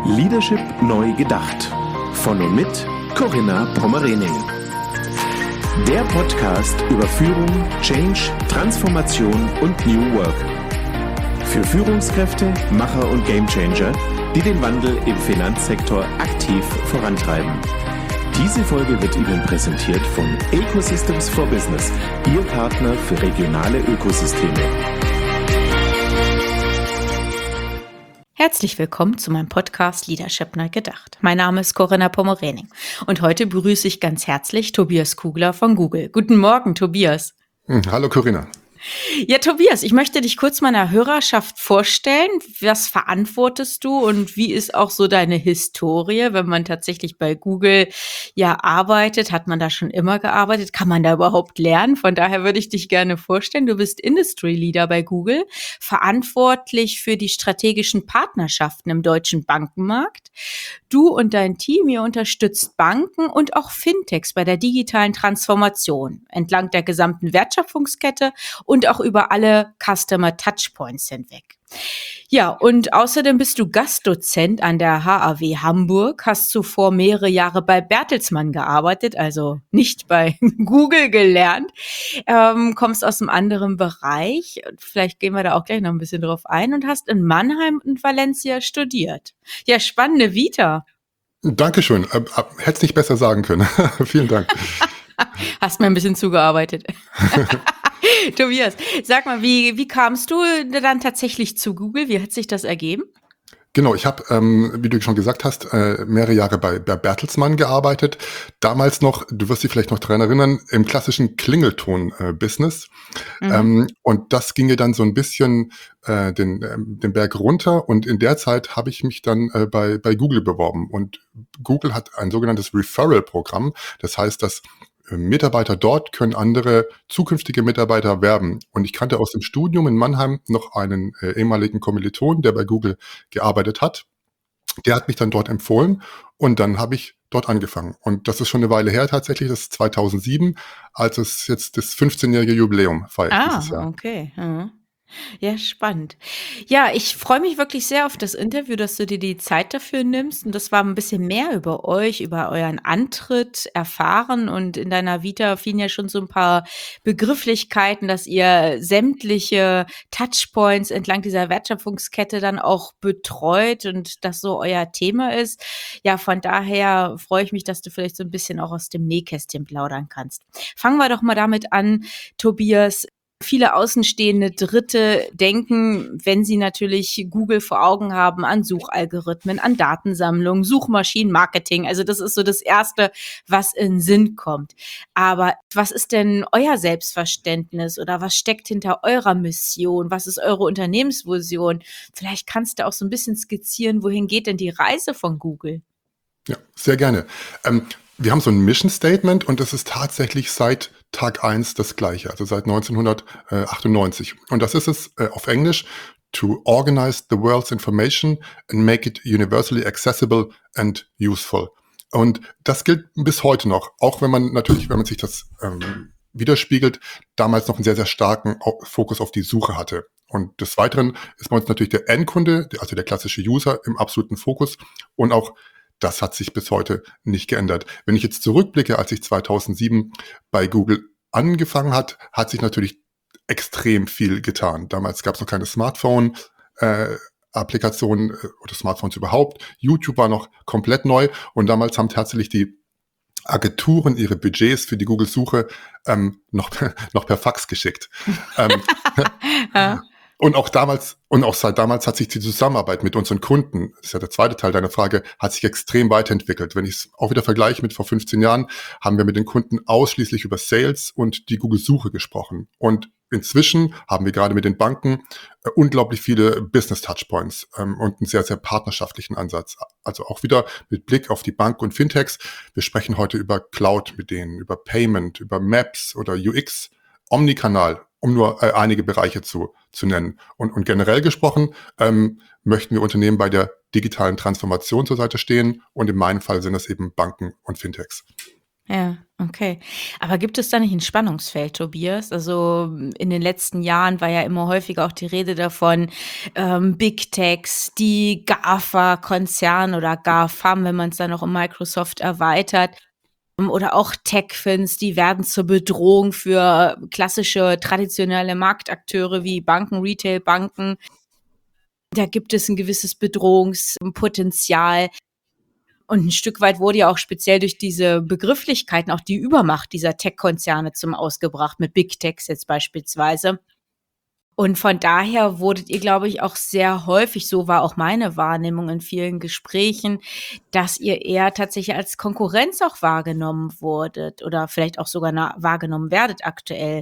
Leadership neu gedacht. Von und mit Corinna Pommerening. Der Podcast über Führung, Change, Transformation und New Work. Für Führungskräfte, Macher und Gamechanger, die den Wandel im Finanzsektor aktiv vorantreiben. Diese Folge wird Ihnen präsentiert von Ecosystems for Business, Ihr Partner für regionale Ökosysteme. Herzlich willkommen zu meinem Podcast Leadership neu gedacht. Mein Name ist Corinna Pommerening und heute begrüße ich ganz herzlich Tobias Kugler von Google. Guten Morgen, Tobias. Hallo Corinna. Ja, Tobias, ich möchte dich kurz meiner Hörerschaft vorstellen. Was verantwortest du und wie ist auch so deine Historie, wenn man tatsächlich bei Google arbeitet? Hat man da schon immer gearbeitet? Kann man da überhaupt lernen? Von daher würde ich dich gerne vorstellen. Du bist Industry Leader bei Google, verantwortlich für die strategischen Partnerschaften im deutschen Bankenmarkt. Du und dein Team, ihr unterstützt Banken und auch Fintechs bei der digitalen Transformation entlang der gesamten Wertschöpfungskette und auch über alle Customer Touchpoints hinweg. Ja, und außerdem bist du Gastdozent an der HAW Hamburg, hast zuvor mehrere Jahre bei Bertelsmann gearbeitet, also nicht bei Google gelernt, kommst aus einem anderen Bereich, vielleicht gehen wir da auch gleich noch ein bisschen drauf ein, und hast in Mannheim und Valencia studiert. Ja, spannende Vita. Dankeschön, hätte es nicht besser sagen können. Vielen Dank. Hast mir ein bisschen zugearbeitet. Tobias, sag mal, wie kamst du dann tatsächlich zu Google? Wie hat sich das ergeben? Genau, ich habe, wie du schon gesagt hast, mehrere Jahre bei Bertelsmann gearbeitet. Damals noch, du wirst dich vielleicht noch daran erinnern, im klassischen Klingelton-Business. Und das ginge dann so ein bisschen den Berg runter. Und in der Zeit habe ich mich dann bei Google beworben. Und Google hat ein sogenanntes Referral-Programm. Das heißt, dass Mitarbeiter dort können andere zukünftige Mitarbeiter werben. Und ich kannte aus dem Studium in Mannheim noch einen ehemaligen Kommiliton, der bei Google gearbeitet hat. Der hat mich dann dort empfohlen und dann habe ich dort angefangen. Und das ist schon eine Weile her tatsächlich, das ist 2007, als es jetzt das 15-jährige Jubiläum feiert dieses Jahr. Okay. Mhm. Ja, spannend. Ja, ich freue mich wirklich sehr auf das Interview, dass du dir die Zeit dafür nimmst. Und das war ein bisschen mehr über euch, über euren Antritt erfahren. Und in deiner Vita fielen ja schon so ein paar Begrifflichkeiten, dass ihr sämtliche Touchpoints entlang dieser Wertschöpfungskette dann auch betreut und das so euer Thema ist. Ja, von daher freue ich mich, dass du vielleicht so ein bisschen auch aus dem Nähkästchen plaudern kannst. Fangen wir doch mal damit an, Tobias. Viele außenstehende Dritte denken, wenn sie natürlich Google vor Augen haben, an Suchalgorithmen, an Datensammlung, Suchmaschinenmarketing. Also das ist so das Erste, was in den Sinn kommt. Aber was ist denn euer Selbstverständnis oder was steckt hinter eurer Mission? Was ist eure Unternehmensvision? Vielleicht kannst du auch so ein bisschen skizzieren, wohin geht denn die Reise von Google? Ja, sehr gerne. Wir haben so ein Mission Statement und das ist tatsächlich seit Tag 1 das gleiche, also seit 1998. Und das ist es auf Englisch: To organize the world's information and make it universally accessible and useful. Und das gilt bis heute noch, auch wenn man sich das widerspiegelt, damals noch einen sehr, sehr starken Fokus auf die Suche hatte. Und des Weiteren ist bei uns natürlich der Endkunde, also der klassische User, im absoluten Fokus, und auch das hat sich bis heute nicht geändert. Wenn ich jetzt zurückblicke, als ich 2007 bei Google angefangen hat sich natürlich extrem viel getan. Damals gab es noch keine Smartphone-Applikationen oder Smartphones überhaupt. YouTube war noch komplett neu und damals haben tatsächlich die Agenturen ihre Budgets für die Google-Suche noch per Fax geschickt. Ja. Und auch seit damals hat sich die Zusammenarbeit mit unseren Kunden, das ist ja der zweite Teil deiner Frage, hat sich extrem weiterentwickelt. Wenn ich es auch wieder vergleiche mit vor 15 Jahren, haben wir mit den Kunden ausschließlich über Sales und die Google-Suche gesprochen. Und inzwischen haben wir gerade mit den Banken unglaublich viele Business-Touchpoints und einen sehr, sehr partnerschaftlichen Ansatz. Also auch wieder mit Blick auf die Bank und Fintechs. Wir sprechen heute über Cloud mit denen, über Payment, über Maps oder UX, Omnikanal, um nur einige Bereiche zu nennen. Und generell gesprochen möchten wir Unternehmen bei der digitalen Transformation zur Seite stehen und in meinem Fall sind das eben Banken und Fintechs. Ja, okay. Aber gibt es da nicht ein Spannungsfeld, Tobias? Also, in den letzten Jahren war ja immer häufiger auch die Rede davon, Big Techs, die GAFA-Konzerne oder GAFAM, wenn man es dann noch um Microsoft erweitert, oder auch Tech-Fins, die werden zur Bedrohung für klassische traditionelle Marktakteure wie Banken, Retailbanken. Da gibt es ein gewisses Bedrohungspotenzial. Und ein Stück weit wurde ja auch speziell durch diese Begrifflichkeiten auch die Übermacht dieser Tech-Konzerne zum Ausgebracht, mit Big Techs jetzt beispielsweise. Und von daher wurdet ihr, glaube ich, auch sehr häufig, so war auch meine Wahrnehmung in vielen Gesprächen, dass ihr eher tatsächlich als Konkurrenz auch wahrgenommen wurdet oder vielleicht auch sogar wahrgenommen werdet aktuell.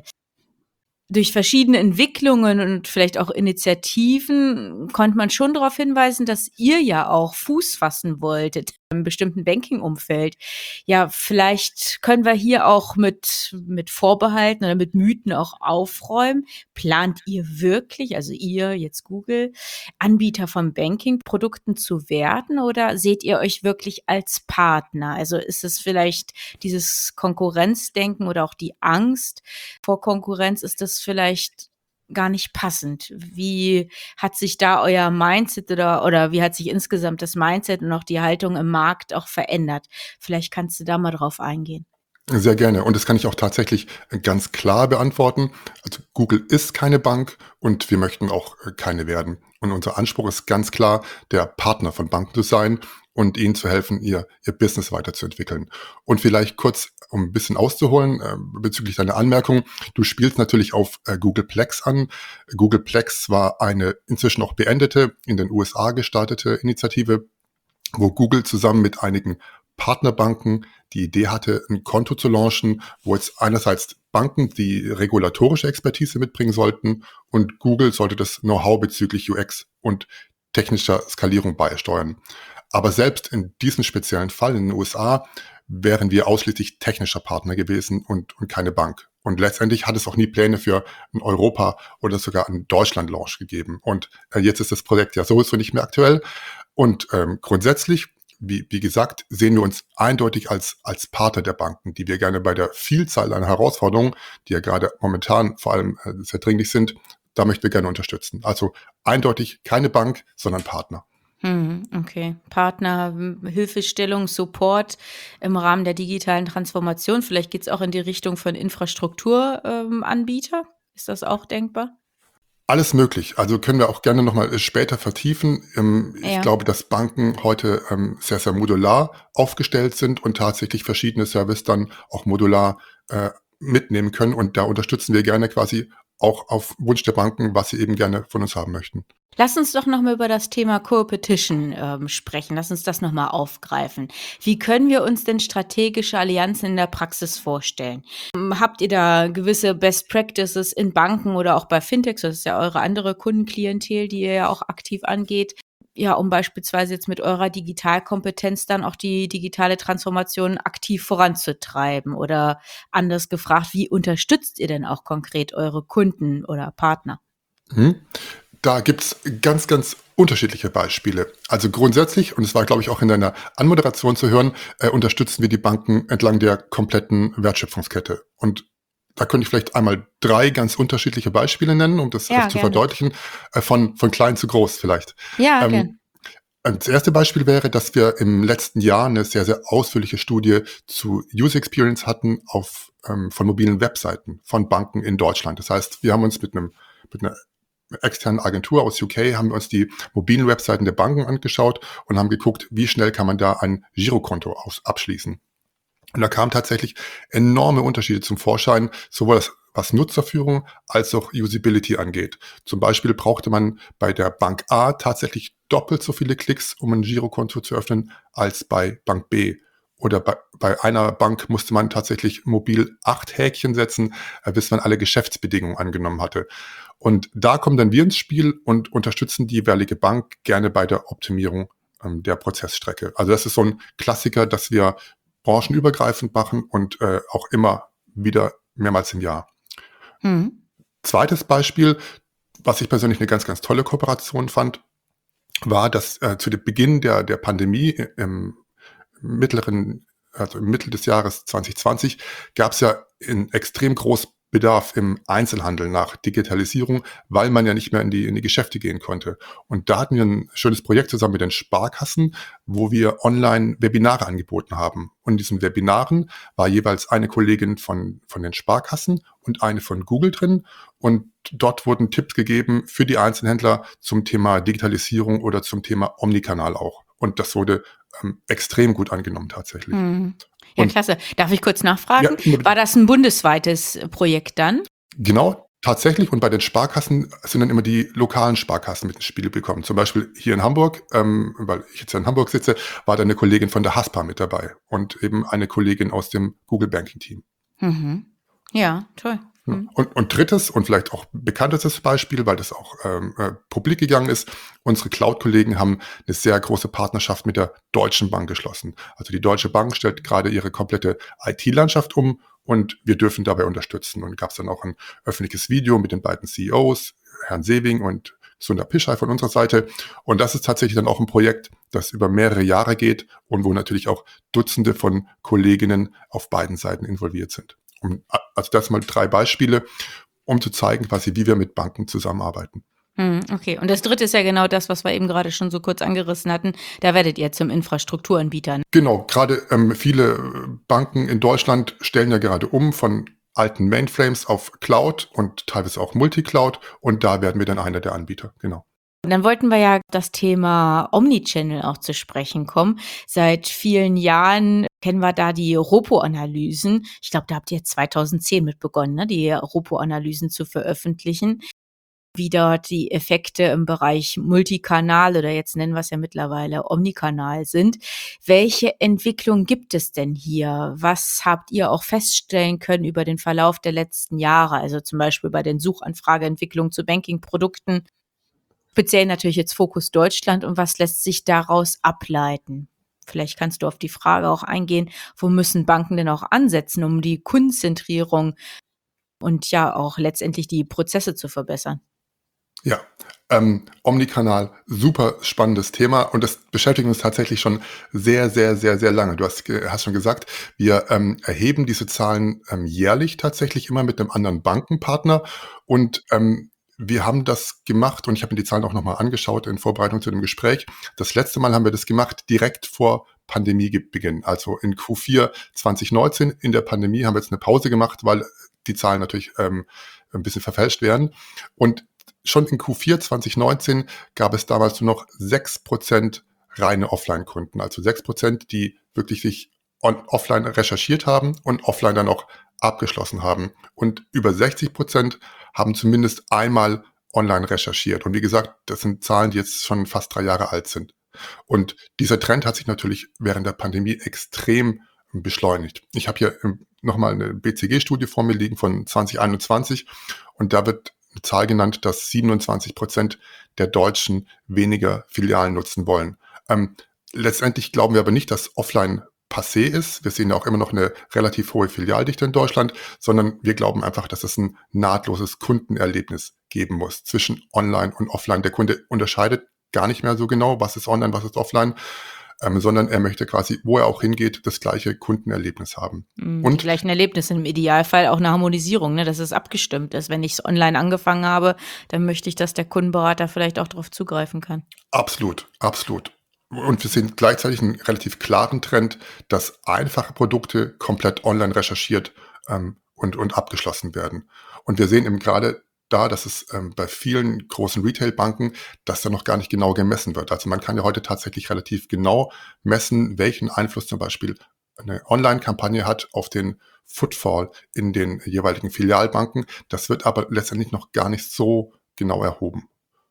Durch verschiedene Entwicklungen und vielleicht auch Initiativen konnte man schon darauf hinweisen, dass ihr ja auch Fuß fassen wolltet im bestimmten Banking-Umfeld. Ja, vielleicht können wir hier auch mit Vorbehalten oder mit Mythen auch aufräumen. Plant ihr wirklich, also ihr, jetzt Google, Anbieter von Banking-Produkten zu werden oder seht ihr euch wirklich als Partner? Also ist es vielleicht dieses Konkurrenzdenken oder auch die Angst vor Konkurrenz, ist das vielleicht gar nicht passend? Wie hat sich da euer Mindset oder wie hat sich insgesamt das Mindset und auch die Haltung im Markt auch verändert? Vielleicht kannst du da mal drauf eingehen. Sehr gerne. Und das kann ich auch tatsächlich ganz klar beantworten. Also Google ist keine Bank und wir möchten auch keine werden. Und unser Anspruch ist ganz klar, der Partner von Banken zu sein und ihnen zu helfen, ihr Business weiterzuentwickeln. Und vielleicht kurz, um ein bisschen auszuholen, bezüglich deiner Anmerkung. Du spielst natürlich auf Google Plex an. Google Plex war eine inzwischen auch beendete, in den USA gestartete Initiative, wo Google zusammen mit einigen Partnerbanken die Idee hatte, ein Konto zu launchen, wo jetzt einerseits Banken die regulatorische Expertise mitbringen sollten und Google sollte das Know-how bezüglich UX und technischer Skalierung beisteuern. Aber selbst in diesem speziellen Fall in den USA wären wir ausschließlich technischer Partner gewesen und keine Bank. Und letztendlich hat es auch nie Pläne für ein Europa oder sogar einen Deutschland-Launch gegeben. Und jetzt ist das Projekt ja sowieso nicht mehr aktuell. Und grundsätzlich, wie gesagt, sehen wir uns eindeutig als Partner der Banken, die wir gerne bei der Vielzahl an Herausforderungen, die ja gerade momentan vor allem sehr dringlich sind, da möchten wir gerne unterstützen. Also eindeutig keine Bank, sondern Partner. Okay. Partner, Hilfestellung, Support im Rahmen der digitalen Transformation. Vielleicht geht's auch in die Richtung von Infrastrukturanbieter. Ist das auch denkbar? Alles möglich. Also können wir auch gerne nochmal später vertiefen. Ich Ja. glaube, dass Banken heute sehr, sehr modular aufgestellt sind und tatsächlich verschiedene Services dann auch modular mitnehmen können. Und da unterstützen wir gerne quasi auch auf Wunsch der Banken, was sie eben gerne von uns haben möchten. Lass uns doch noch mal über das Thema Co-Opetition sprechen. Lass uns das noch mal aufgreifen. Wie können wir uns denn strategische Allianzen in der Praxis vorstellen? Habt ihr da gewisse Best Practices in Banken oder auch bei Fintechs? Das ist ja eure andere Kundenklientel, die ihr ja auch aktiv angeht. Ja, um beispielsweise jetzt mit eurer Digitalkompetenz dann auch die digitale Transformation aktiv voranzutreiben. Oder anders gefragt, wie unterstützt ihr denn auch konkret eure Kunden oder Partner? Mhm. Da gibt's ganz, ganz unterschiedliche Beispiele. Also grundsätzlich, und es war, glaube ich, auch in deiner Anmoderation zu hören, unterstützen wir die Banken entlang der kompletten Wertschöpfungskette. Und da könnte ich vielleicht einmal 3 ganz unterschiedliche Beispiele nennen, um das Ja, zu gerne. verdeutlichen, von klein zu groß vielleicht. Ja, Ähm, gern. Das erste Beispiel wäre, dass wir im letzten Jahr eine sehr, sehr ausführliche Studie zu User Experience hatten von mobilen Webseiten von Banken in Deutschland. Das heißt, wir haben uns mit einer externen Agentur aus UK haben wir uns die mobilen Webseiten der Banken angeschaut und haben geguckt, wie schnell kann man da ein Girokonto abschließen. Und da kamen tatsächlich enorme Unterschiede zum Vorschein, sowohl was Nutzerführung als auch Usability angeht. Zum Beispiel brauchte man bei der Bank A tatsächlich doppelt so viele Klicks, um ein Girokonto zu öffnen, als bei Bank B. Oder bei einer Bank musste man tatsächlich mobil 8 Häkchen setzen, bis man alle Geschäftsbedingungen angenommen hatte. Und da kommen dann wir ins Spiel und unterstützen die jeweilige Bank gerne bei der Optimierung der Prozessstrecke. Also das ist so ein Klassiker, dass wir branchenübergreifend machen und auch immer wieder mehrmals im Jahr. Mhm. Zweites Beispiel, was ich persönlich eine ganz, ganz tolle Kooperation fand, war, dass zu dem Beginn der Pandemie im mittleren also im Mittel des Jahres 2020, gab es ja einen extrem großen Bedarf im Einzelhandel nach Digitalisierung, weil man ja nicht mehr in die Geschäfte gehen konnte. Und da hatten wir ein schönes Projekt zusammen mit den Sparkassen, wo wir online Webinare angeboten haben. Und in diesen Webinaren war jeweils eine Kollegin von den Sparkassen und eine von Google drin. Und dort wurden Tipps gegeben für die Einzelhändler zum Thema Digitalisierung oder zum Thema Omnikanal auch. Und das wurde extrem gut angenommen tatsächlich. Ja, Und klasse. Darf ich kurz nachfragen? Ja, unbedingt. War das ein bundesweites Projekt dann? Genau, tatsächlich. Und bei den Sparkassen sind dann immer die lokalen Sparkassen mit ins Spiel gekommen. Zum Beispiel hier in Hamburg, weil ich jetzt ja in Hamburg sitze, war da eine Kollegin von der Haspa mit dabei und eben eine Kollegin aus dem Google Banking Team. Ja, toll. Ja. Und drittes und vielleicht auch bekanntestes Beispiel, weil das auch publik gegangen ist, unsere Cloud-Kollegen haben eine sehr große Partnerschaft mit der Deutschen Bank geschlossen. Also die Deutsche Bank stellt gerade ihre komplette IT-Landschaft um und wir dürfen dabei unterstützen. Und gab es dann auch ein öffentliches Video mit den beiden CEOs, Herrn Sewing und Sundar Pichai von unserer Seite. Und das ist tatsächlich dann auch ein Projekt, das über mehrere Jahre geht und wo natürlich auch Dutzende von Kolleginnen auf beiden Seiten involviert sind. Also das mal 3 Beispiele, um zu zeigen, quasi, wie wir mit Banken zusammenarbeiten. Okay, und das dritte ist ja genau das, was wir eben gerade schon so kurz angerissen hatten. Da werdet ihr zum Infrastrukturanbieter. Genau, gerade viele Banken in Deutschland stellen ja gerade um von alten Mainframes auf Cloud und teilweise auch Multicloud. Und da werden wir dann einer der Anbieter, genau. Und dann wollten wir ja das Thema Omnichannel auch zu sprechen kommen. Seit vielen Jahren kennen wir da die Ropo-Analysen. Ich glaube, da habt ihr 2010 mit begonnen, ne, die Ropo-Analysen zu veröffentlichen. Wie dort die Effekte im Bereich Multikanal oder jetzt nennen wir es ja mittlerweile Omnikanal sind. Welche Entwicklung gibt es denn hier? Was habt ihr auch feststellen können über den Verlauf der letzten Jahre? Also zum Beispiel bei den Suchanfrageentwicklungen zu Banking-Produkten. Speziell natürlich jetzt Fokus Deutschland und was lässt sich daraus ableiten? Vielleicht kannst du auf die Frage auch eingehen, wo müssen Banken denn auch ansetzen, um die Kundenzentrierung und ja auch letztendlich die Prozesse zu verbessern? Ja, Omnikanal, super spannendes Thema und das beschäftigt uns tatsächlich schon sehr, sehr, sehr, sehr lange. Du hast schon gesagt, wir erheben diese Zahlen jährlich tatsächlich immer mit einem anderen Bankenpartner und wir haben das gemacht und ich habe mir die Zahlen auch nochmal angeschaut in Vorbereitung zu dem Gespräch. Das letzte Mal haben wir das gemacht direkt vor Pandemiebeginn, also in Q4 2019. In der Pandemie haben wir jetzt eine Pause gemacht, weil die Zahlen natürlich ein bisschen verfälscht werden. Und schon in Q4 2019 gab es damals nur noch 6% reine Offline-Kunden, also 6%, die wirklich sich offline recherchiert haben und offline dann auch abgeschlossen haben. Und über 60% haben zumindest einmal online recherchiert. Und wie gesagt, das sind Zahlen, die jetzt schon fast 3 Jahre alt sind. Und dieser Trend hat sich natürlich während der Pandemie extrem beschleunigt. Ich habe hier nochmal eine BCG-Studie vor mir liegen von 2021 und da wird eine Zahl genannt, dass 27% der Deutschen weniger Filialen nutzen wollen. Letztendlich glauben wir aber nicht, dass offline passé ist. Wir sehen ja auch immer noch eine relativ hohe Filialdichte in Deutschland, sondern wir glauben einfach, dass es ein nahtloses Kundenerlebnis geben muss zwischen online und offline. Der Kunde unterscheidet gar nicht mehr so genau, was ist online, was ist offline, sondern er möchte quasi, wo er auch hingeht, das gleiche Kundenerlebnis haben. Die gleichen Erlebnisse, im Idealfall auch eine Harmonisierung, ne, dass es abgestimmt ist. Wenn ich es online angefangen habe, dann möchte ich, dass der Kundenberater vielleicht auch darauf zugreifen kann. Absolut, absolut. Und wir sehen gleichzeitig einen relativ klaren Trend, dass einfache Produkte komplett online recherchiert und abgeschlossen werden. Und wir sehen eben gerade da, dass es bei vielen großen Retail-Banken, dass da noch gar nicht genau gemessen wird. Also man kann ja heute tatsächlich relativ genau messen, welchen Einfluss zum Beispiel eine Online-Kampagne hat auf den Footfall in den jeweiligen Filialbanken. Das wird aber letztendlich noch gar nicht so genau erhoben.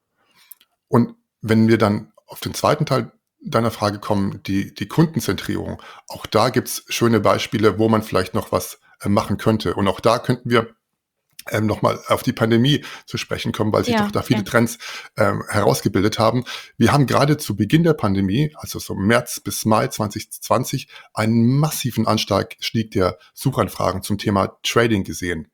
Und wenn wir dann auf den zweiten Teil deiner Frage kommen, die Kundenzentrierung, auch da gibt's schöne Beispiele, wo man vielleicht noch was machen könnte. Und auch da könnten wir nochmal auf die Pandemie zu sprechen kommen, weil sich doch da viele Trends herausgebildet haben. Wir haben gerade zu Beginn der Pandemie, also so März bis Mai 2020, einen massiven Anstieg der Suchanfragen zum Thema Trading gesehen.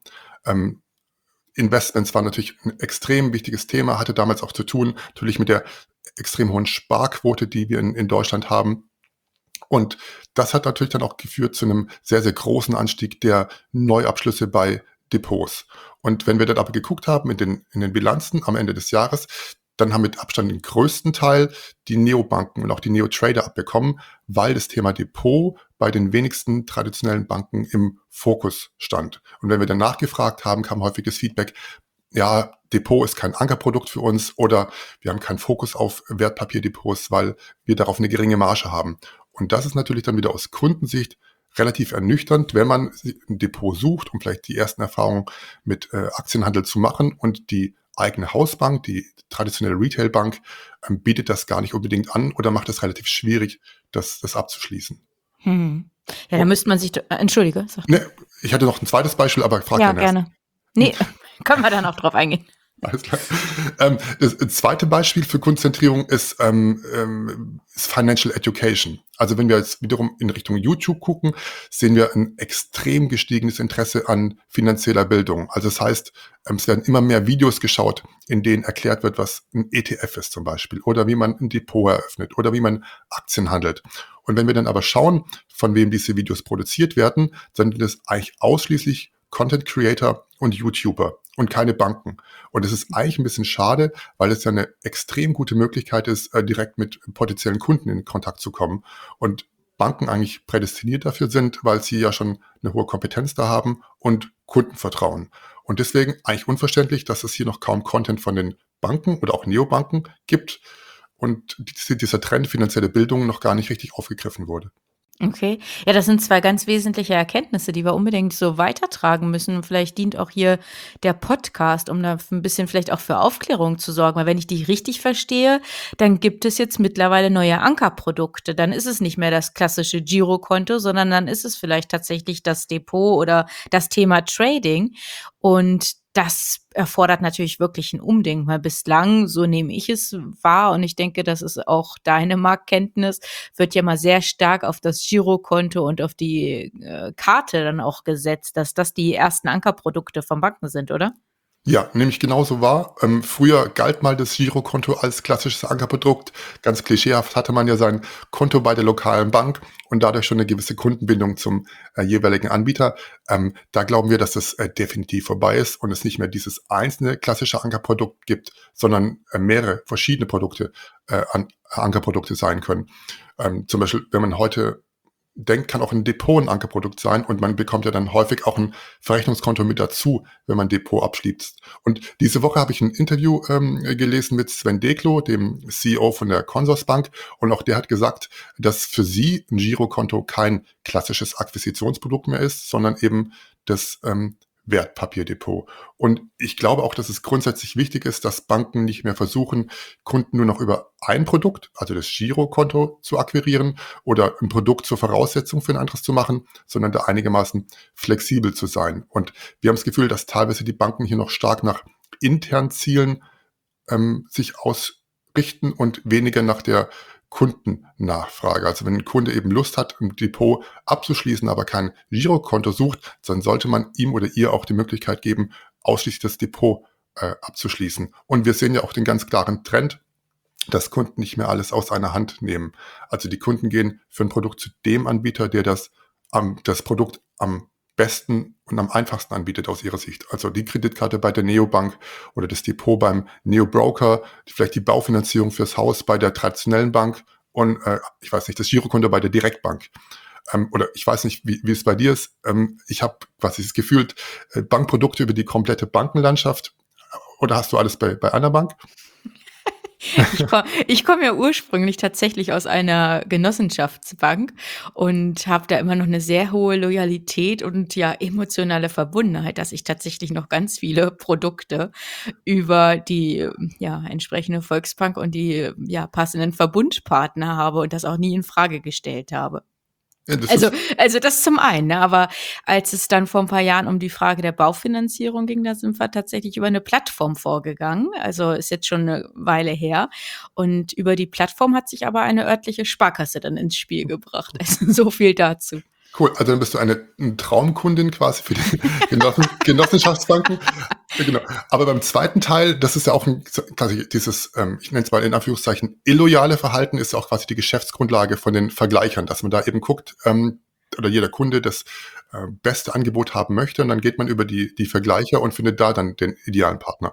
Investments waren natürlich ein extrem wichtiges Thema, hatte damals auch zu tun, natürlich mit der extrem hohen Sparquote, die wir in Deutschland haben. Und das hat natürlich dann auch geführt zu einem sehr, sehr großen Anstieg der Neuabschlüsse bei Depots. Und wenn wir dann aber geguckt haben in den Bilanzen am Ende des Jahres, dann haben mit Abstand den größten Teil die Neobanken und auch die Neo-Trader abbekommen, weil das Thema Depot bei den wenigsten traditionellen Banken im Fokus stand. Und wenn wir dann nachgefragt haben, kam häufiges Feedback, ja, Depot ist kein Ankerprodukt für uns oder wir haben keinen Fokus auf Wertpapierdepots, weil wir darauf eine geringe Marge haben. Und das ist natürlich dann wieder aus Kundensicht relativ ernüchternd, wenn man ein Depot sucht, um vielleicht die ersten Erfahrungen mit Aktienhandel zu machen und die eigene Hausbank, die traditionelle Retailbank, bietet das gar nicht unbedingt an oder macht es relativ schwierig, das abzuschließen. Ja, da müsste man sich, entschuldige. Sag. Ne, ich hatte noch ein zweites Beispiel, aber frag Ja, gerne gerne. Nee, können wir dann auch drauf eingehen. Alles klar. Das zweite Beispiel für Konzentrierung ist Financial Education. Also wenn wir jetzt wiederum in Richtung YouTube gucken, sehen wir ein extrem gestiegenes Interesse an finanzieller Bildung. Also das heißt, es werden immer mehr Videos geschaut, in denen erklärt wird, was ein ETF ist zum Beispiel oder wie man ein Depot eröffnet oder wie man Aktien handelt. Und wenn wir dann aber schauen, von wem diese Videos produziert werden, dann sind es eigentlich ausschließlich Content Creator und YouTuber und keine Banken. Und es ist eigentlich ein bisschen schade, weil es ja eine extrem gute Möglichkeit ist, direkt mit potenziellen Kunden in Kontakt zu kommen. Und Banken eigentlich prädestiniert dafür sind, weil sie ja schon eine hohe Kompetenz da haben und Kundenvertrauen. Und deswegen eigentlich unverständlich, dass es hier noch kaum Content von den Banken oder auch Neobanken gibt und dieser Trend finanzielle Bildung noch gar nicht richtig aufgegriffen wurde. Okay. Ja, das sind 2 ganz wesentliche Erkenntnisse, die wir unbedingt so weitertragen müssen. Vielleicht dient auch hier der Podcast, um da ein bisschen vielleicht auch für Aufklärung zu sorgen. Weil wenn ich dich richtig verstehe, dann gibt es jetzt mittlerweile neue Ankerprodukte. Dann ist es nicht mehr das klassische Girokonto, sondern dann ist es vielleicht tatsächlich das Depot oder das Thema Trading. Und das erfordert natürlich wirklich ein Umdenken, weil bislang, so nehme ich es wahr und ich denke, das ist auch deine Marktkenntnis, wird ja mal sehr stark auf das Girokonto und auf die Karte dann auch gesetzt, dass das die ersten Ankerprodukte von Banken sind, oder? Ja, nämlich genauso war. Früher galt mal das Girokonto als klassisches Ankerprodukt. Ganz klischeehaft hatte man ja sein Konto bei der lokalen Bank und dadurch schon eine gewisse Kundenbindung zum jeweiligen Anbieter. Da glauben wir, dass das definitiv vorbei ist und es nicht mehr dieses einzelne klassische Ankerprodukt gibt, sondern mehrere verschiedene Produkte, Ankerprodukte sein können. Zum Beispiel, wenn man heute denkt, kann auch ein Depot ein Ankerprodukt sein und man bekommt ja dann häufig auch ein Verrechnungskonto mit dazu, wenn man Depot abschließt. Und diese Woche habe ich ein Interview gelesen mit Sven Deklo, dem CEO von der Consorsbank, und auch der hat gesagt, dass für sie ein Girokonto kein klassisches Akquisitionsprodukt mehr ist, sondern eben das Wertpapierdepot. Und ich glaube auch, dass es grundsätzlich wichtig ist, dass Banken nicht mehr versuchen, Kunden nur noch über ein Produkt, also das Girokonto, zu akquirieren oder ein Produkt zur Voraussetzung für ein anderes zu machen, sondern da einigermaßen flexibel zu sein. Und wir haben das Gefühl, dass teilweise die Banken hier noch stark nach internen Zielen sich ausrichten und weniger nach der Kundennachfrage. Also wenn ein Kunde eben Lust hat, ein Depot abzuschließen, aber kein Girokonto sucht, dann sollte man ihm oder ihr auch die Möglichkeit geben, ausschließlich das Depot abzuschließen. Und wir sehen ja auch den ganz klaren Trend, dass Kunden nicht mehr alles aus einer Hand nehmen. Also die Kunden gehen für ein Produkt zu dem Anbieter, der das Produkt am besten und am einfachsten anbietet aus ihrer Sicht. Also die Kreditkarte bei der Neobank oder das Depot beim Neobroker, vielleicht die Baufinanzierung fürs Haus bei der traditionellen Bank und ich weiß nicht, das Girokonto bei der Direktbank. Oder ich weiß nicht, wie es bei dir ist. Ich habe quasi das Gefühl, Bankprodukte über die komplette Bankenlandschaft. Oder hast du alles bei einer Bank? Ich komme ja ursprünglich tatsächlich aus einer Genossenschaftsbank und habe da immer noch eine sehr hohe Loyalität und ja emotionale Verbundenheit, dass ich tatsächlich noch ganz viele Produkte über die ja entsprechende Volksbank und die ja passenden Verbundpartner habe und das auch nie in Frage gestellt habe. Ja, das Also, ist, also das zum einen, ne? Aber als es dann vor ein paar Jahren um die Frage der Baufinanzierung ging, da sind wir tatsächlich über eine Plattform vorgegangen. Also ist jetzt schon eine Weile her. Und über die Plattform hat sich aber eine örtliche Sparkasse dann ins Spiel gebracht. Also so viel dazu. Cool, also dann bist du eine Traumkundin quasi für die Genossenschaftsbanken. Ja, genau. Aber beim zweiten Teil, das ist ja auch quasi dieses, ich nenne es mal in Anführungszeichen, illoyale Verhalten, ist ja auch quasi die Geschäftsgrundlage von den Vergleichern, dass man da eben guckt, oder jeder Kunde das beste Angebot haben möchte und dann geht man über die Vergleicher und findet da dann den idealen Partner.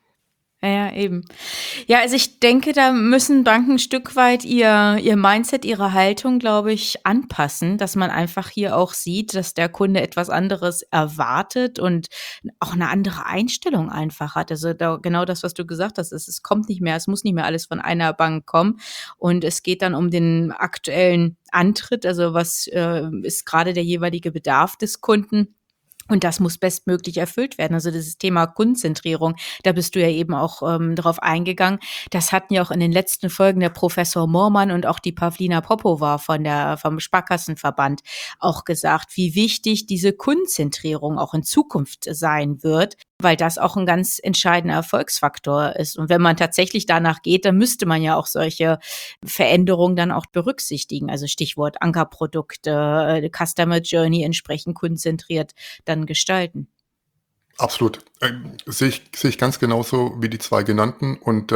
Ja, eben. Ja, also ich denke, da müssen Banken ein Stück weit ihr Mindset, ihre Haltung, glaube ich, anpassen, dass man einfach hier auch sieht, dass der Kunde etwas anderes erwartet und auch eine andere Einstellung einfach hat. Also da genau das, was du gesagt hast, es kommt nicht mehr, es muss nicht mehr alles von einer Bank kommen und es geht dann um den aktuellen Antritt, also was, ist gerade der jeweilige Bedarf des Kunden. Und das muss bestmöglich erfüllt werden. Also dieses Thema Kundenzentrierung, da bist du ja eben auch drauf eingegangen. Das hatten ja auch in den letzten Folgen der Professor Moormann und auch die Pawlina Popova vom Sparkassenverband auch gesagt, wie wichtig diese Kundenzentrierung auch in Zukunft sein wird, weil das auch ein ganz entscheidender Erfolgsfaktor ist. Und wenn man tatsächlich danach geht, dann müsste man ja auch solche Veränderungen dann auch berücksichtigen. Also Stichwort Ankerprodukte, Customer Journey entsprechend kundenzentriert dann gestalten. Absolut. Sehe ich ganz genauso wie die zwei genannten und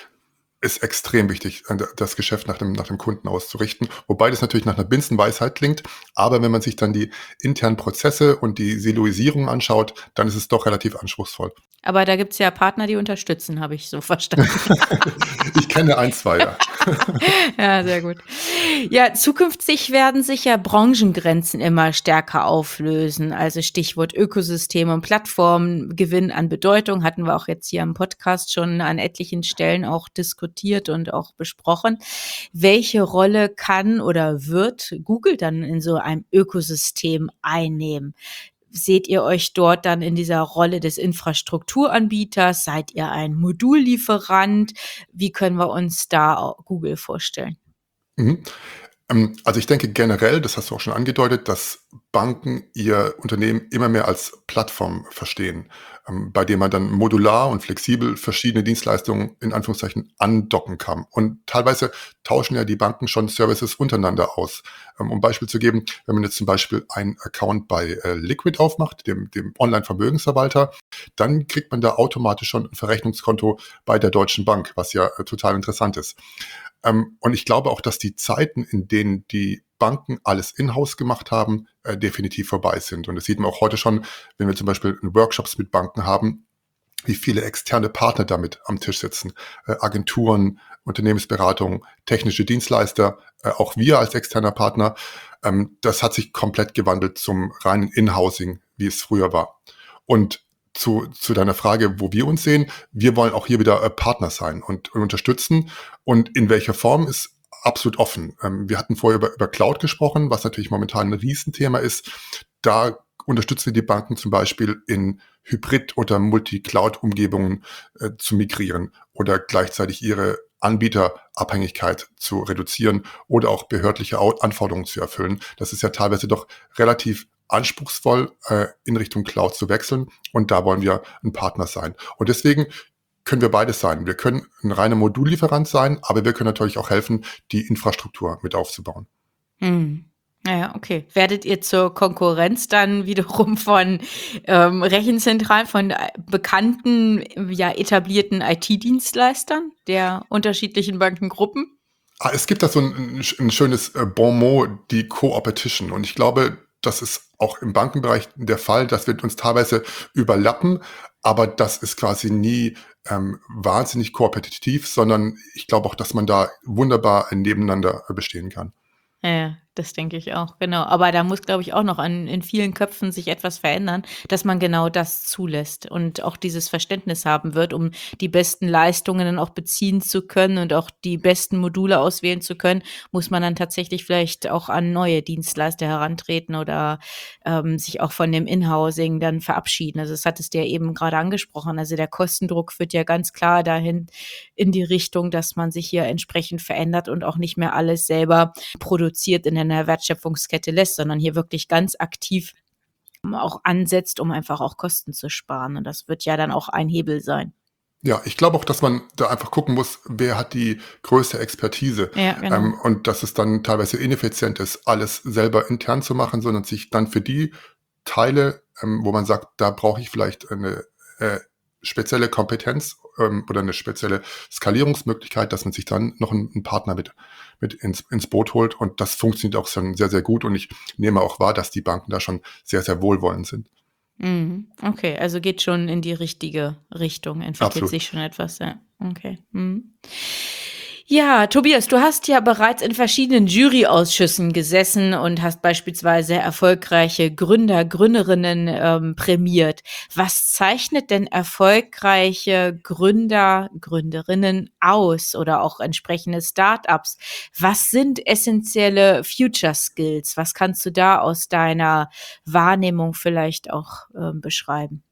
ist extrem wichtig, das Geschäft nach dem Kunden auszurichten. Wobei das natürlich nach einer Binsenweisheit klingt, aber wenn man sich dann die internen Prozesse und die Siloisierung anschaut, dann ist es doch relativ anspruchsvoll. Aber da gibt's ja Partner, die unterstützen, habe ich so verstanden. Ich kenne ein, zwei, ja. Ja, sehr gut. Ja, zukünftig werden sich ja Branchengrenzen immer stärker auflösen. Also Stichwort Ökosysteme und Plattformen gewinnen an Bedeutung, hatten wir auch jetzt hier im Podcast schon an etlichen Stellen auch diskutiert und auch besprochen. Welche Rolle kann oder wird Google dann in so einem Ökosystem einnehmen? Seht ihr euch dort dann in dieser Rolle des Infrastrukturanbieters? Seid ihr ein Modullieferant? Wie können wir uns da Google vorstellen? Mhm. Also ich denke generell, das hast du auch schon angedeutet, dass Banken ihr Unternehmen immer mehr als Plattform verstehen, bei dem man dann modular und flexibel verschiedene Dienstleistungen in Anführungszeichen andocken kann. Und teilweise tauschen ja die Banken schon Services untereinander aus. Um ein Beispiel zu geben, wenn man jetzt zum Beispiel einen Account bei Liquid aufmacht, dem Online-Vermögensverwalter, dann kriegt man da automatisch schon ein Verrechnungskonto bei der Deutschen Bank, was ja total interessant ist. Und ich glaube auch, dass die Zeiten, in denen die Banken alles in-house gemacht haben, definitiv vorbei sind. Und das sieht man auch heute schon, wenn wir zum Beispiel Workshops mit Banken haben, wie viele externe Partner damit am Tisch sitzen. Agenturen, Unternehmensberatung, technische Dienstleister, auch wir als externer Partner. Das hat sich komplett gewandelt zum reinen In-Housing, wie es früher war. Und zu deiner Frage, wo wir uns sehen, wir wollen auch hier wieder Partner sein und unterstützen. Und in welcher Form ist absolut offen. Wir hatten vorher über Cloud gesprochen, was natürlich momentan ein Riesenthema ist. Da unterstützen wir die Banken zum Beispiel in Hybrid- oder Multi-Cloud-Umgebungen zu migrieren oder gleichzeitig ihre Anbieterabhängigkeit zu reduzieren oder auch behördliche Anforderungen zu erfüllen. Das ist ja teilweise doch relativ anspruchsvoll, in Richtung Cloud zu wechseln. Und da wollen wir ein Partner sein. Und deswegen können wir beides sein. Wir können ein reiner Modullieferant sein, aber wir können natürlich auch helfen, die Infrastruktur mit aufzubauen. Hm. Ja, okay. Werdet ihr zur Konkurrenz dann wiederum von Rechenzentralen, von bekannten, ja, etablierten IT-Dienstleistern der unterschiedlichen Bankengruppen? Es gibt da so ein schönes Bon mot, die Co-Opetition. Und ich glaube, das ist auch im Bankenbereich der Fall, dass wir uns teilweise überlappen, aber das ist quasi nie wahnsinnig kooperativ, sondern ich glaube auch, dass man da wunderbar ein Nebeneinander bestehen kann. Ja, das denke ich auch, genau. Aber da muss, glaube ich, auch noch in vielen Köpfen sich etwas verändern, dass man genau das zulässt und auch dieses Verständnis haben wird, um die besten Leistungen dann auch beziehen zu können und auch die besten Module auswählen zu können, muss man dann tatsächlich vielleicht auch an neue Dienstleister herantreten oder sich auch von dem Inhousing dann verabschieden. Also das hattest du ja eben gerade angesprochen. Also der Kostendruck führt ja ganz klar dahin in die Richtung, dass man sich hier entsprechend verändert und auch nicht mehr alles selber produziert in einer Wertschöpfungskette lässt, sondern hier wirklich ganz aktiv auch ansetzt, um einfach auch Kosten zu sparen. Und das wird ja dann auch ein Hebel sein. Ja, ich glaube auch, dass man da einfach gucken muss, wer hat die größte Expertise, Ja, genau. und dass es dann teilweise ineffizient ist, alles selber intern zu machen, sondern sich dann für die Teile, wo man sagt, da brauche ich vielleicht eine spezielle Kompetenz, oder eine spezielle Skalierungsmöglichkeit, dass man sich dann noch einen Partner mit ins Boot holt. Und das funktioniert auch schon sehr, sehr gut. Und ich nehme auch wahr, dass die Banken da schon sehr, sehr wohlwollend sind. Mhm. Okay, also geht schon in die richtige Richtung, entwickelt Absolut. sich schon etwas, ja. Okay. Mhm. Ja, Tobias, du hast ja bereits in verschiedenen Juryausschüssen gesessen und hast beispielsweise erfolgreiche Gründer, Gründerinnen prämiert. Was zeichnet denn erfolgreiche Gründer, Gründerinnen aus oder auch entsprechende Startups? Was sind essentielle Future Skills? Was kannst du da aus deiner Wahrnehmung vielleicht auch beschreiben?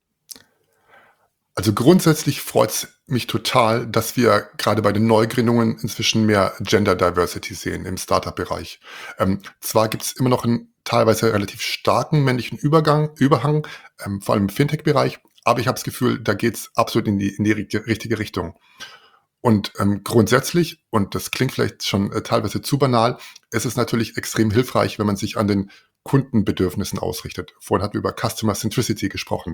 Also grundsätzlich freut es mich total, dass wir gerade bei den Neugründungen inzwischen mehr Gender Diversity sehen im Startup-Bereich. Zwar gibt es immer noch einen teilweise relativ starken männlichen Überhang, vor allem im Fintech-Bereich, aber ich habe das Gefühl, da geht es absolut in die richtige Richtung. Und grundsätzlich, und das klingt vielleicht schon teilweise zu banal, es ist natürlich extrem hilfreich, wenn man sich an den Kundenbedürfnissen ausrichtet. Vorhin hatten wir über Customer Centricity gesprochen.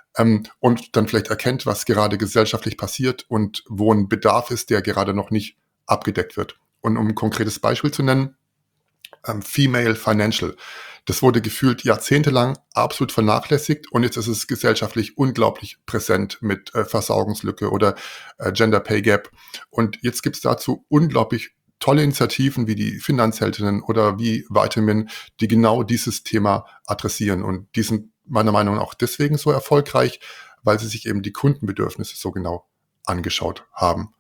Und dann vielleicht erkennt, was gerade gesellschaftlich passiert und wo ein Bedarf ist, der gerade noch nicht abgedeckt wird. Und um ein konkretes Beispiel zu nennen, Female Financial. Das wurde gefühlt jahrzehntelang absolut vernachlässigt und jetzt ist es gesellschaftlich unglaublich präsent mit Versorgungslücke oder Gender Pay Gap. Und jetzt gibt es dazu unglaublich tolle Initiativen wie die Finanzheldinnen oder wie Vitamin, die genau dieses Thema adressieren. Und die sind meiner Meinung nach auch deswegen so erfolgreich, weil sie sich eben die Kundenbedürfnisse so genau angeschaut haben.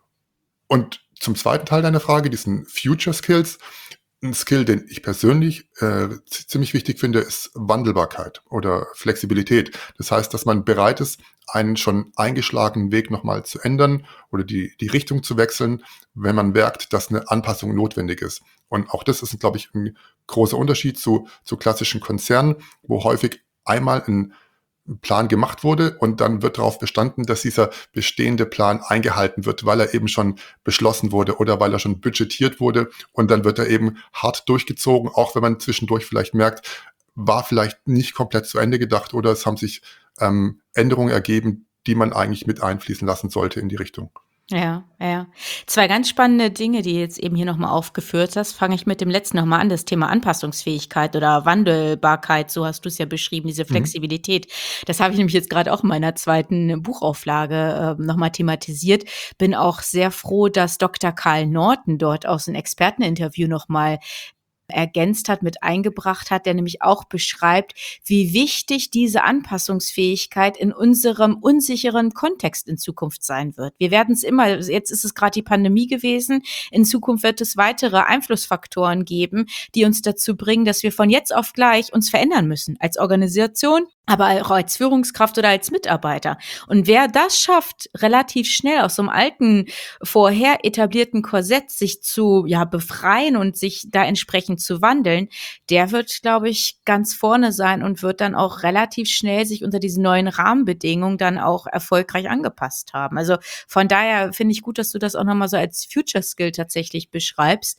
Und zum zweiten Teil deiner Frage, diesen Future Skills, ein Skill, den ich persönlich ziemlich wichtig finde, ist Wandelbarkeit oder Flexibilität. Das heißt, dass man bereit ist, einen schon eingeschlagenen Weg nochmal zu ändern oder die Richtung zu wechseln, wenn man merkt, dass eine Anpassung notwendig ist. Und auch das ist, glaube ich, ein großer Unterschied zu klassischen Konzernen, wo häufig einmal ein Plan gemacht wurde und dann wird darauf bestanden, dass dieser bestehende Plan eingehalten wird, weil er eben schon beschlossen wurde oder weil er schon budgetiert wurde und dann wird er eben hart durchgezogen, auch wenn man zwischendurch vielleicht merkt, war vielleicht nicht komplett zu Ende gedacht oder es haben sich Änderungen ergeben, die man eigentlich mit einfließen lassen sollte in die Richtung. Ja, ja. 2 ganz spannende Dinge, die du jetzt eben hier noch mal aufgeführt hast. Fange ich mit dem letzten noch mal an, das Thema Anpassungsfähigkeit oder Wandelbarkeit, so hast du es ja beschrieben, diese Mhm. Flexibilität. Das habe ich nämlich jetzt gerade auch in meiner zweiten Buchauflage, noch mal thematisiert. Bin auch sehr froh, dass Dr. Karl Norton dort auch so 'n Experteninterview noch mal ergänzt hat, mit eingebracht hat, der nämlich auch beschreibt, wie wichtig diese Anpassungsfähigkeit in unserem unsicheren Kontext in Zukunft sein wird. Wir werden es immer, jetzt ist es gerade die Pandemie gewesen, in Zukunft wird es weitere Einflussfaktoren geben, die uns dazu bringen, dass wir von jetzt auf gleich uns verändern müssen als Organisation, aber auch als Führungskraft oder als Mitarbeiter. Und wer das schafft, relativ schnell aus so einem alten, vorher etablierten Korsett sich zu, ja, befreien und sich da entsprechend zu wandeln, der wird, glaube ich, ganz vorne sein und wird dann auch relativ schnell sich unter diesen neuen Rahmenbedingungen dann auch erfolgreich angepasst haben. Also von daher finde ich gut, dass du das auch nochmal so als Future Skill tatsächlich beschreibst.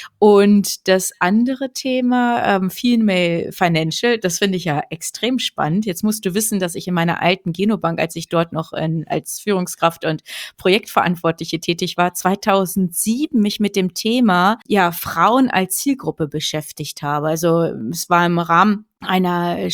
Und das andere Thema, Female Financial, das finde ich ja extrem spannend. Jetzt musst du wissen, dass ich in meiner alten Genobank, als ich dort noch als Führungskraft und Projektverantwortliche tätig war, 2007 mich mit dem Thema, ja, Frauen als Zielgruppe beschäftigt habe. Also es war im Rahmen einer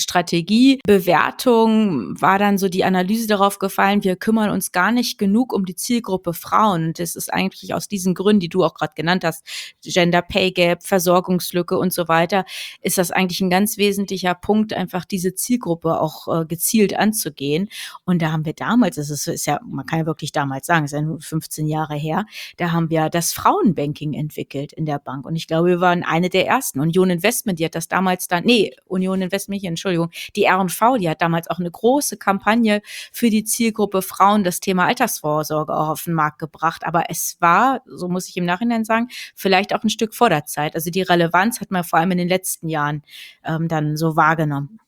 Strategiebewertung war dann so die Analyse darauf gefallen, wir kümmern uns gar nicht genug um die Zielgruppe Frauen. Und das ist eigentlich aus diesen Gründen, die du auch gerade genannt hast, Gender Pay Gap, Versorgungslücke und so weiter, ist das eigentlich ein ganz wesentlicher Punkt, einfach diese Zielgruppe auch gezielt anzugehen. Und da haben wir damals, ist ja, man kann ja wirklich damals sagen, es ist ja nur 15 Jahre her, da haben wir das Frauenbanking entwickelt in der Bank. Und ich glaube, wir waren eine der ersten. Union Investment, die hat das damals dann, Union Investment, Entschuldigung, die R&V, die hat damals auch eine große Kampagne für die Zielgruppe Frauen, das Thema Altersvorsorge auch auf den Markt gebracht. Aber es war, so muss ich im Nachhinein sagen, vielleicht auch ein Stück vor der Zeit. Also die Relevanz hat man vor allem in den letzten Jahren dann so wahrgenommen.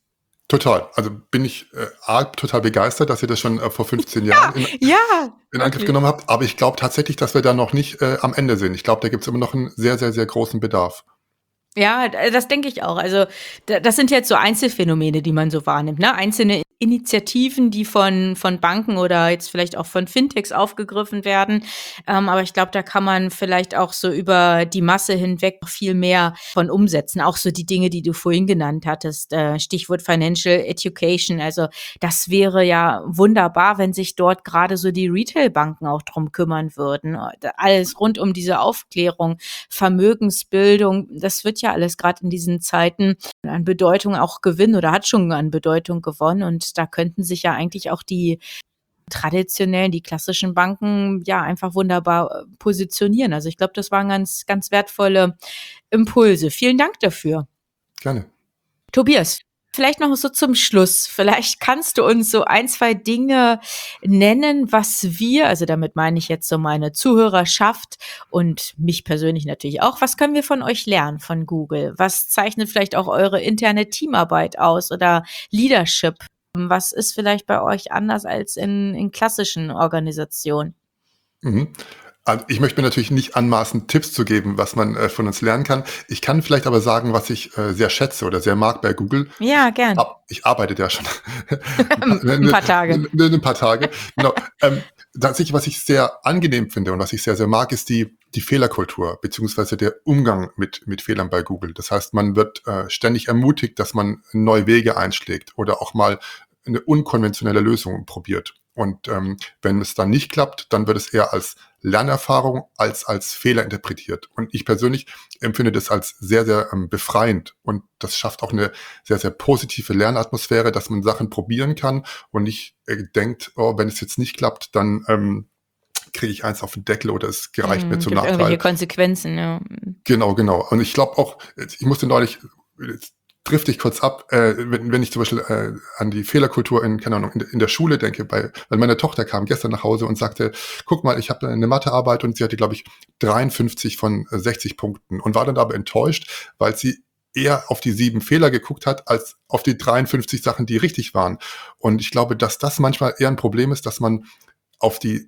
Total. Also bin ich total begeistert, dass ihr das schon vor 15 Jahren in Angriff genommen habt. Aber ich glaube tatsächlich, dass wir da noch nicht am Ende sind. Ich glaube, da gibt es immer noch einen sehr, sehr, sehr großen Bedarf. Ja, das denke ich auch. Also das sind jetzt so Einzelfänomene, die man so wahrnimmt, ne? Einzelne Initiativen, die von Banken oder jetzt vielleicht auch von Fintechs aufgegriffen werden. Aber ich glaube, da kann man vielleicht auch so über die Masse hinweg noch viel mehr von umsetzen. Auch so die Dinge, die du vorhin genannt hattest, Stichwort Financial Education. Also das wäre ja wunderbar, wenn sich dort gerade so die Retailbanken auch drum kümmern würden. Alles rund um diese Aufklärung, Vermögensbildung, das wird ja alles gerade in diesen Zeiten an Bedeutung auch gewinnen oder hat schon an Bedeutung gewonnen. Und da könnten sich ja eigentlich auch die traditionellen, die klassischen Banken ja einfach wunderbar positionieren. Also ich glaube, das waren ganz, ganz wertvolle Impulse. Vielen Dank dafür. Gerne. Tobias, vielleicht noch so zum Schluss. Vielleicht kannst du uns so 1, 2 Dinge nennen, was wir, also damit meine ich jetzt so meine Zuhörerschaft und mich persönlich natürlich auch, was können wir von euch lernen, von Google? Was zeichnet vielleicht auch eure interne Teamarbeit aus oder Leadership? Was ist vielleicht bei euch anders als in klassischen Organisationen? Mhm. Also ich möchte mir natürlich nicht anmaßen, Tipps zu geben, was man von uns lernen kann. Ich kann vielleicht aber sagen, was ich sehr schätze oder sehr mag bei Google. Ja, gern. Ich arbeite ja schon ein paar Tage. Ein paar Tage. Genau. Tatsächlich, was ich sehr angenehm finde und was ich sehr, sehr mag, ist die Fehlerkultur beziehungsweise der Umgang mit Fehlern bei Google. Das heißt, man wird ständig ermutigt, dass man neue Wege einschlägt oder auch mal eine unkonventionelle Lösung probiert. Und wenn es dann nicht klappt, dann wird es eher als Lernerfahrung als Fehler interpretiert. Und ich persönlich empfinde das als sehr, sehr befreiend. Und das schafft auch eine sehr, sehr positive Lernatmosphäre, dass man Sachen probieren kann und nicht denkt, oh, wenn es jetzt nicht klappt, dann kriege ich eins auf den Deckel oder es gereicht mir zum Nachteil. Irgendwelche Konsequenzen, ja. Genau. Und ich glaube auch, ich musste neulich, drifte ich kurz ab, wenn ich zum Beispiel an die Fehlerkultur in der Schule denke, weil meine Tochter kam gestern nach Hause und sagte, guck mal, ich habe eine Mathearbeit und sie hatte, glaube ich, 53 von 60 Punkten und war dann aber enttäuscht, weil sie eher auf die 7 Fehler geguckt hat, als auf die 53 Sachen, die richtig waren. Und ich glaube, dass das manchmal eher ein Problem ist, dass man auf die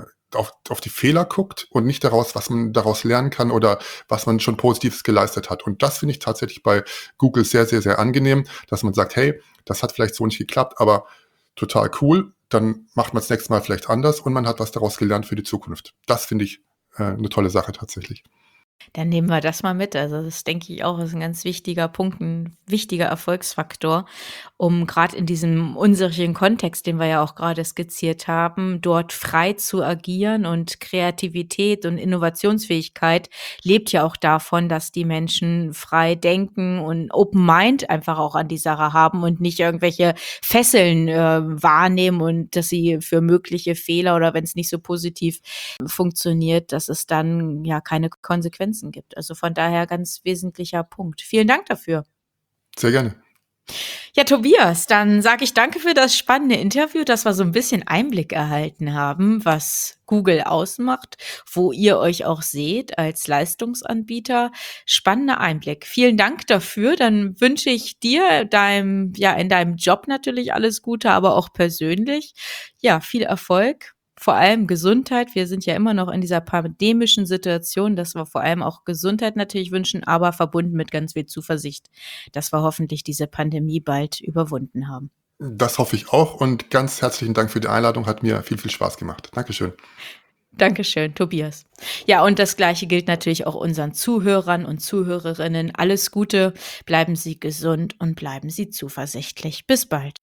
Fehler guckt und nicht daraus, was man daraus lernen kann oder was man schon Positives geleistet hat. Und das finde ich tatsächlich bei Google sehr, sehr, sehr angenehm, dass man sagt, hey, das hat vielleicht so nicht geklappt, aber total cool, dann macht man es nächstes Mal vielleicht anders und man hat was daraus gelernt für die Zukunft. Das finde ich eine tolle Sache tatsächlich. Dann nehmen wir das mal mit. Also das denke ich auch, ist ein ganz wichtiger Punkt, ein wichtiger Erfolgsfaktor, um gerade in diesem unsicheren Kontext, den wir ja auch gerade skizziert haben, dort frei zu agieren. Und Kreativität und Innovationsfähigkeit lebt ja auch davon, dass die Menschen frei denken und Open Mind einfach auch an die Sache haben und nicht irgendwelche Fesseln wahrnehmen und dass sie für mögliche Fehler oder wenn es nicht so positiv funktioniert, dass es dann ja keine Konsequenzen gibt. Also von daher ganz wesentlicher Punkt. Vielen Dank dafür. Sehr gerne. Ja, Tobias, dann sage ich danke für das spannende Interview, dass wir so ein bisschen Einblick erhalten haben, was Google ausmacht, wo ihr euch auch seht als Leistungsanbieter. Spannender Einblick. Vielen Dank dafür. Dann wünsche ich dir in deinem Job natürlich alles Gute, aber auch persönlich. Ja, viel Erfolg. Vor allem Gesundheit. Wir sind ja immer noch in dieser pandemischen Situation, dass wir vor allem auch Gesundheit natürlich wünschen, aber verbunden mit ganz viel Zuversicht, dass wir hoffentlich diese Pandemie bald überwunden haben. Das hoffe ich auch und ganz herzlichen Dank für die Einladung. Hat mir viel, viel Spaß gemacht. Dankeschön. Dankeschön, Tobias. Ja, und das Gleiche gilt natürlich auch unseren Zuhörern und Zuhörerinnen. Alles Gute, bleiben Sie gesund und bleiben Sie zuversichtlich. Bis bald.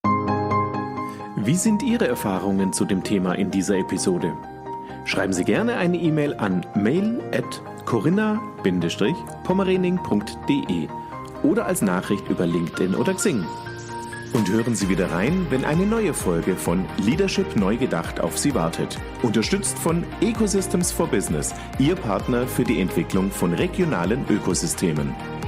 Wie sind Ihre Erfahrungen zu dem Thema in dieser Episode? Schreiben Sie gerne eine E-Mail an mail@corinna-pommerening.de oder als Nachricht über LinkedIn oder Xing. Und hören Sie wieder rein, wenn eine neue Folge von Leadership neu gedacht auf Sie wartet. Unterstützt von Ecosystems for Business, Ihr Partner für die Entwicklung von regionalen Ökosystemen.